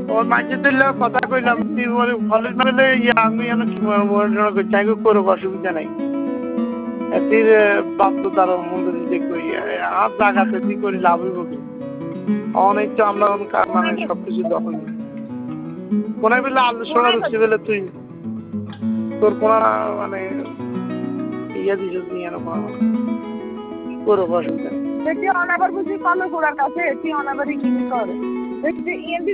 ওর মাঝে দিলে কথা কইলাম তুই কলেজ মানে আমি চাই করো অসুবিধা নাই এটির বাপ তো তার মন্দির দিতে করি আর জায়গাতে তুই করি লাভ হইব কি অনেক তো আমরা মানে সবকিছু দখল কোন বেলা আলোচনা হচ্ছে বেলে তুই তোর কোন মানে ইয়ে দিস করো অসুবিধা অনাবার বুঝি কমে ঘোড়ার কাছে অনাবারই কি করে